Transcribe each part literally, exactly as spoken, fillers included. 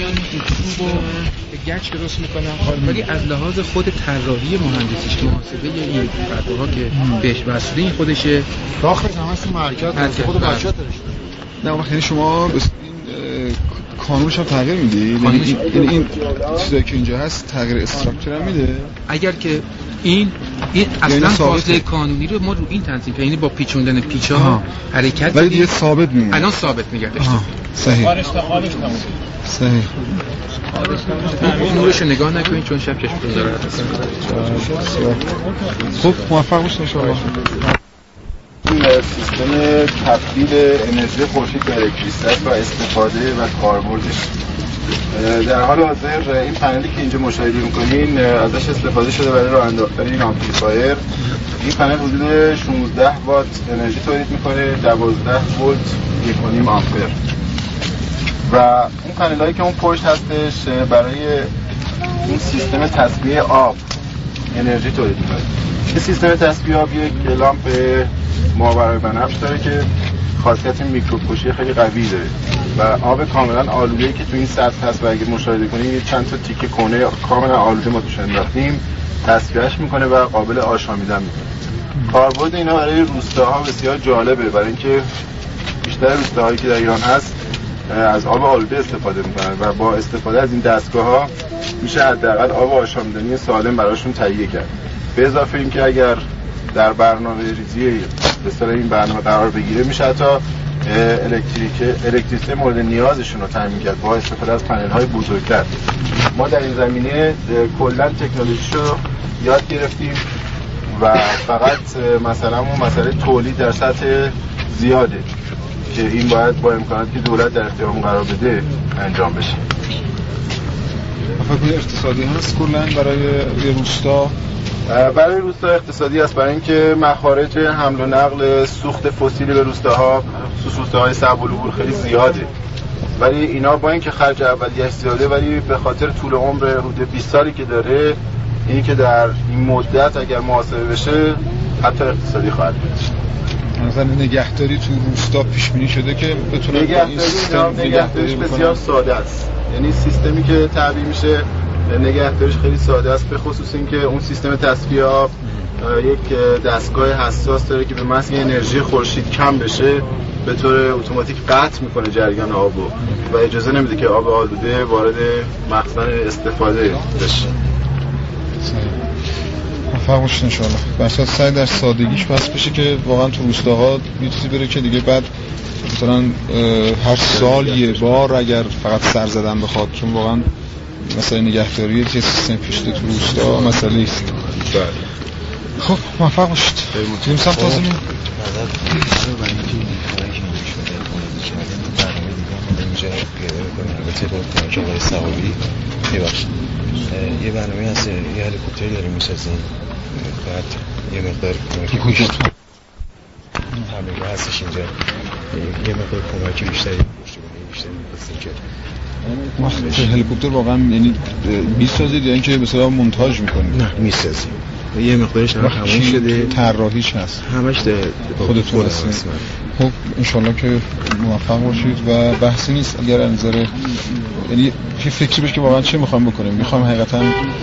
میان این چوبو به گچ درست میکنن، ولی از لحاظ خود طراحی مهندسیش محاسبه این قطعه‌ها که بهش وصله این خودشه، داخل همش مرکز خود بچه‌ها داشت. نه وقتی یعنی شما این کانونش هم تغییر میدی؟ یعنی این این چیزایی که اینجا هست تغییر استراکچر هم میده؟ اگر که این این اصلا فاصله کانونی رو ما رو این تنظیم کنیم، یعنی با پیچوندن پیچ‌ها حرکت ولی دیگه ثابت میمونه. الان ثابت نگه داشته. صحیح. صحیح. نورش نگاه نکنید چون شب چشمتون داره. خب موفق باشید ان شاء الله. این سیستم تبدیل انرژی خورشید به الکتریسیته و استفاده و کاربردش در حال حاضر این پنلی که اینجا مشاهده می‌کنین ازش استفاده شده برای راه انداختن این آمپلیفایر. این پنل حدود شانزده وات انرژی تولید می‌کنه، دوازده ولت یک و نیم آمپر. و اون پنل‌هایی که اون پشت هستش برای این سیستم تصفیه آب انرژی تولید می‌کنه. این سیستم تصفیه آب یک لامپ ماورای بنفش داره که خاصیت میکروفوشی خیلی قوی داره و آب کاملا آلوده‌ای که تو این سطح هست و اگه مشاهده کنیم چند تا تیکه کونه کاملا آلوده ما توش انداختیم، تصفیهش میکنه و قابل آشامیدن میکنه. کاربرد اینا برای روستاها بسیار جالبه، برای اینکه بیشتر روستاهایی که در ایران هست از آب آلوده استفاده میکنن و با استفاده از این دستگاه‌ها میشه حداقل آب آشامیدنی سالم براشون تهیه کرد. به اضافه اینکه اگر در برنامه ریزی به اصطلاح این برنامه قرار بگیره میشه حتی الکتریک الکتریسیته مورد نیازشون رو تامین کرد با استفاده از پنل‌های بزرگتر. ما در این زمینه کلا تکنولوژیشو یاد گرفتیم و فقط مثلا اون مسئله تولید در سطح زیاده که این باید با امکاناتی که دولت در اختیارمون قرار بده انجام بشه. فکر اقتصادی هست کلا برای روستا؟ برای روستا اقتصادی است، برای اینکه مخارج حمل و نقل سوخت فسیلی به روستاها خصوص روستاهای صعب العبور خیلی زیاده، ولی اینا با اینکه خرج اولیه‌اش زیاده ولی به خاطر طول عمر حدود بیست سالی که داره، اینی که در این مدت اگر محاسبه بشه حتی اقتصادی خواهد بود. مثلا نگهداری تو روستا پیش بینی شده که بتونه این سیستم نگهداریش بسیار ساده است، یعنی سیستمی که تعبیه میشه نگهداریش خیلی ساده است، به خصوص اینکه اون سیستم تصفیه آب یک دستگاه حساس داره که به محض انرژی خورشید کم بشه به طور اتوماتیک قطع میکنه جریان آبو و اجازه نمیده که آب آلوده وارد مخزن استفاده بشه. موفق باشید ان شاء الله. بسیار سعی در سادگیش بس بشه که واقعا تو روستاها یه چیزی بره که دیگه بعد مثلا هر سال یه بار اگر فقط سر زدن بخواد، چون واقعا مثلا نگهداری که سیستم پیشته تو روستا مسئله است. بله. خب موفق باشید. بریم سمت تازه می. یه برنامه هست، یه هلیکوپتر داریم میسازیم، بعد یه مقدار کمکی بیشتر همه هستش اینجا، یه مقدار کمکی بیشتری پشتیبانی بیشتری می‌خواستیم که وقت هلیکوپتر واقعا یعنی میسازید یا اینکه مثلا مونتاژ میکنید؟ نه میسازیم، یه مقدارش هم تموم شده، طراحیش هست همش خودتون هستید. خب انشالله که موفق باشید و بحثی نیست اگر از نظر یعنی یه فکری بشه که واقعا چه میخوام بکنیم. میخوام حقیقتا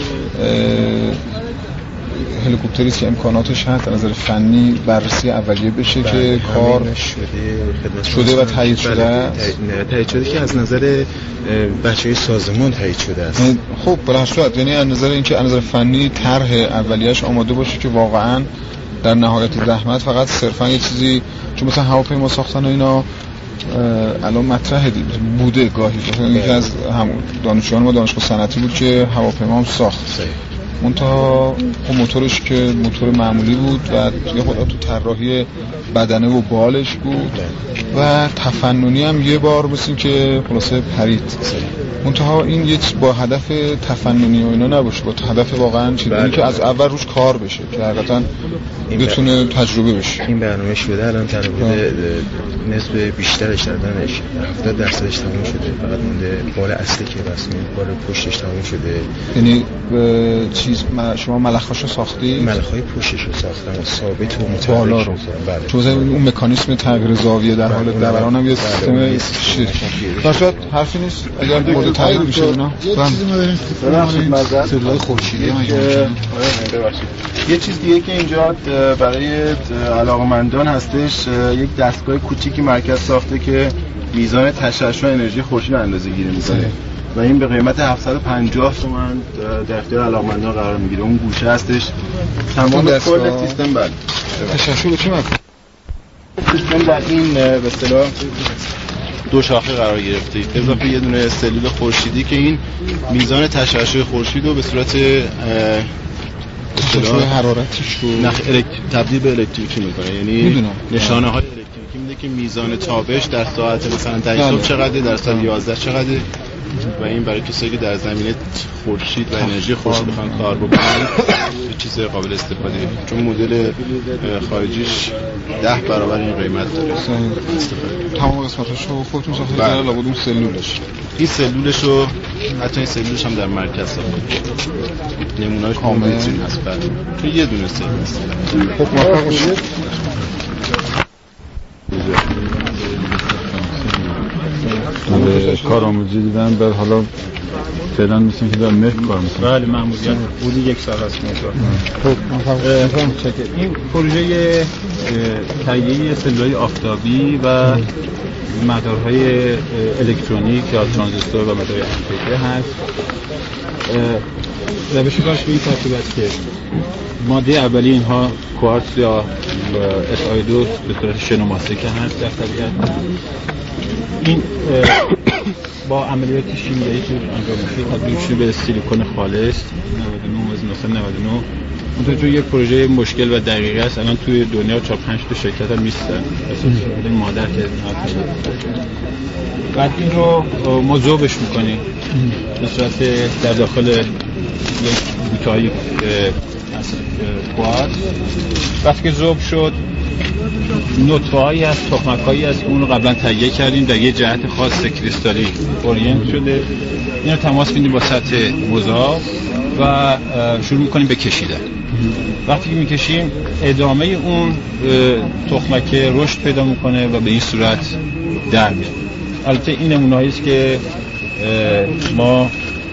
هلیکوپتری که امکاناتش هست از نظر فنی بررسی اولیه بشه که کار شده شده و تایید شده است. تایید شده که از نظر بچه‌های سازمان تایید شده است. خب به هر صورت یعنی از نظر اینکه از نظر فنی طرح اولیه‌اش آماده باشه که واقعا در نهایت زحمت فقط صرفا یه چیزی، چون مثلا هواپیما ساختن و اینا الان مطرح بوده گاهی، مثلا یکی از همون دانشجویان ما دانشگاه صنعتی بود که هواپیما هم ساخت، منتها خب موتورش که موتور معمولی بود و یه خدا تو طراحی بدنه و بالش بود و تفننی هم یه بار مثل که خلاصه پرید، منتها این یه با هدف تفننی و اینا نباشه، با هدف واقعا چیزی که از اول روش کار بشه که حقیقتا بتونه تجربه بشه. این برنامه شده الان تقریبا نصف بیشترش دادنش هفتاد درصدش تموم شده، فقط مونده بال اصلی که رسمی بال پشتش تموم شده. یعنی چی چیز شما ملخاشو ساختی؟ ملخای پوششو ساختم ثابت و متحرک بالا رو. بله. تو اون مکانیسم تغییر زاویه در حال دوران هم یه سیستم شد. حرفی نیست اگر مورد تغییر میشه اینا. یه چیزی ما داریم ببخشید سلولای خورشیدی هم یه چیز دیگه که اینجا برای علاقه‌مندان هستش، یک دستگاه کوچیکی مرکز ساخته که میزان تشعشع انرژی خورشید اندازه گیری می‌کنه و این به قیمت هفتصد و پنجاه تومان در اختیار علاقه‌مندان قرار میگیره. اون گوشه هستش تمام کل سیستم. بله تشعشع رو چی می‌کنه؟ سیستم در این به اصطلاح دو شاخه قرار گرفته، اضافه یه دونه سلول خورشیدی که این میزان تشعشع خورشید رو به صورت تشعشع حرارتش رو نخ الکتریک تبدیل به الکتریکی میکنه. یعنی نشانه های الکتریکی میده که میزان تابش در ساعت مثلا ده صبح چقدره، در ساعت یازده چقدره و این برای کسایی که در زمینه خورشید و انرژی خورشید بخوان کار بکنن یه چیز قابل استفاده، چون مدل خارجیش ده برابر این قیمت داره. تمام قسمتاشو خودتون ساختید؟ بله. لابد اون سلولش این سلولش رو حتی این سلولش هم در مرکز ساختید. نمونه‌اش کامل هست. بعد تو یه دونه سلول است. خب موفق باشید. کارآموزی دیدن بعد حالا فعلا مثل که در مهر کار میکنن. بله ماموریت بودی یک سال است موفق. خب این پروژه تهیه سلول‌های آفتابی و مدارهای الکترونیک یا ترانزیستور و مدارهای انتگره هست. روش کارش به این ترتیب است که ماده اولی اینها کوارتز یا اس آی دو به صورت شنوماسه که هست در طبیعت. این با عملیات شیمیایی که انجام میشه تبدیل میشه به سیلیکون خالص نود و نه مثلا نود و نه. اون تو یک پروژه مشکل و دقیقه است. الان توی دنیا چهار پنج تا شرکت هم نیستن مثلا این مادر که بعد این رو ما ذوبش میکنیم به صورت در داخل یک بوته‌ای کوارتز. وقتی که ذوب شد نطفه‌هایی از تخمک‌هایی از اون رو قبلا تهیه کردیم در یه جهت خاص کریستالی اورینت شده. اینو تماس میدیم با سطح مذاب و شروع میکنیم به کشیدن. وقتی که میکشیم ادامه اون تخمکه رشد پیدا میکنه و به این صورت در میاد. البته این نمونه‌ای است که ما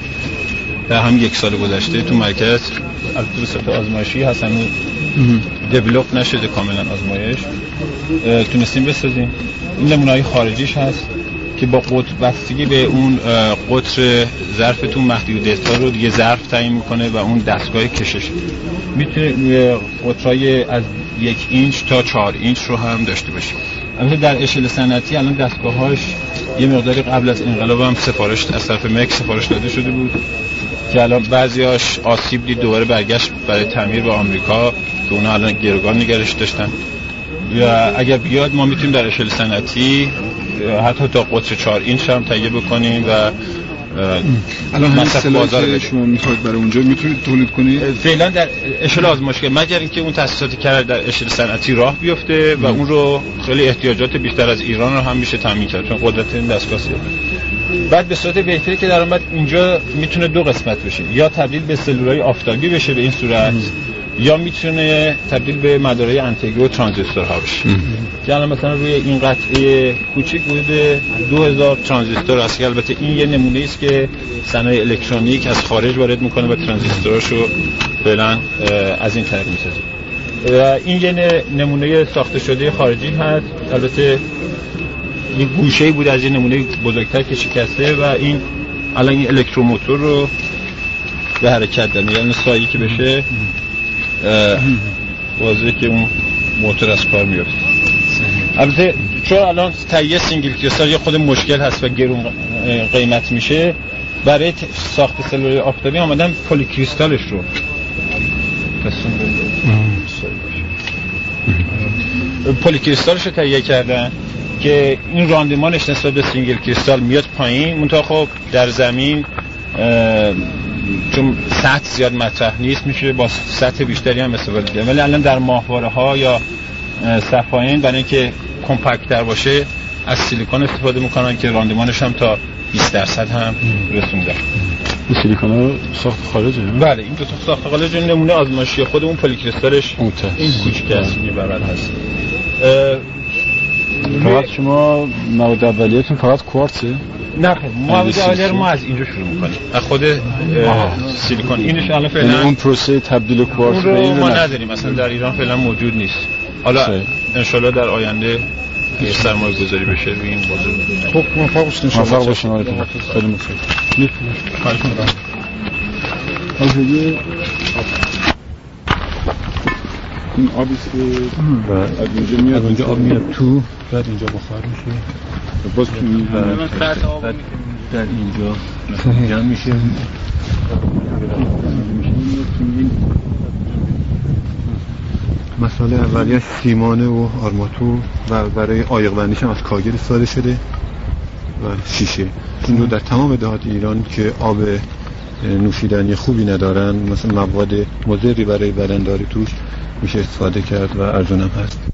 در هم یک سال گذشته تو مرکز البته به صورت آزمایشی هست، هنوز دیولپ نشده کاملا آزمایش، تونستیم بسازیم. این نمونه‌های خارجیش هست که با قطر بستگی به اون قطر ظرفتون محدودیت‌ها رو دیگه ظرف تعیین میکنه و اون دستگاه کشش میتونه قطرهای از یک اینچ تا چهار اینچ رو هم داشته باشه. البته در اشل صنعتی الان دستگاه‌هاش یه مقداری قبل از انقلاب هم سفارش از طرف مک سفارش داده شده بود که الان بعضیاش آسیب دید دوباره برگشت برای تعمیر به آمریکا که اونا الان گروگان نگرش داشتن. یا اگر بیاد ما میتونیم در اشل صنعتی حتی تا قطر چهار اینچ هم تهیه بکنیم و الان مصرف بازار شما میخواید برای اونجا میتونید تولید کنید؟ فعلا در اشل آزمایشگاه مگر اینکه اون تأسیساتی که در اشل صنعتی راه بیفته و اون رو خیلی احتیاجات بیشتر از ایران رو هم میشه تامین کرد چون قدرت این دستگاه زیاده. بعد به صورت بهتری که در اومد اینجا میتونه دو قسمت بشه، یا تبدیل به سلولای آفتابی بشه به این صورت یا میتونه تبدیل به مدارهای انتگره و ترانزیستورها بشه که الان مثلا روی این قطعه کوچیک حدود دو هزار ترانزیستور هست که البته این یه نمونه است که صنایع الکترونیک از خارج وارد میکنه و ترانزیستوراشو فعلا از این طریق میسازه. و این یه نمونه ساخته شده خارجی هست، البته یه گوشه‌ای بود از یه نمونه بزرگتر که شکسته و این الان این الکتروموتور رو به حرکت داد، یعنی سایی که بشه واضحه که اون موتور از کار میفته. البته چون الان تهیه سینگل کریستال یه خود مشکل هست و گرون قیمت میشه، برای ساخت سلول آفتابی آمدن پلی کریستالش رو پلی کریستالش رو تهیه کردن که این راندمانش نسبت به سینگل کریستال میاد پایین، منتها خب در زمین چون سطح زیاد مطرح نیست میشه با سطح بیشتری هم استفاده کرد. ولی الان در ماهواره ها یا صفاین برای اینکه کمپکت تر باشه از سیلیکون استفاده میکنن که راندمانش هم تا بیست درصد هم رسوندن. این سیلیکون ها ساخت خارجه؟ بله این دو تا ساخت خارجه. نمونه آزمایشی خودمون پلیکریستالش این کوچیک است این بغل هست. فقط شما مواد اولیه‌تون فقط کوارتزه؟ نه خیلی مواد اولیه رو ما از اینجا شروع می‌کنیم از خود سیلیکون. اینش الان فعلا اون پروسه تبدیل کوارتز به این ما نداریم، مثلا در ایران فعلا موجود نیست. حالا ان شاءالله در آینده اگه سرمایه گذاری بشه روی این موضوع خب موفق باشید ان شاء الله. موفق باشید آقایتون. خیلی متشکرم. خواهش می‌کنم. این آبی که از اینجا میاد، اونجا آب میاد تو، بعد اینجا بخار میشه، باز تو این بعد در اینجا جمع میشه. مسئله اولیش سیمانه و آرماتور و برای عایق بندیش هم از کاگر استفاده شده و شیشه. این رو در تمام دهات ایران که آب نوشیدنی خوبی ندارن، مثلا مواد مضری برای بدن داره توش، میشه استفاده کرد و ارزون هم هست.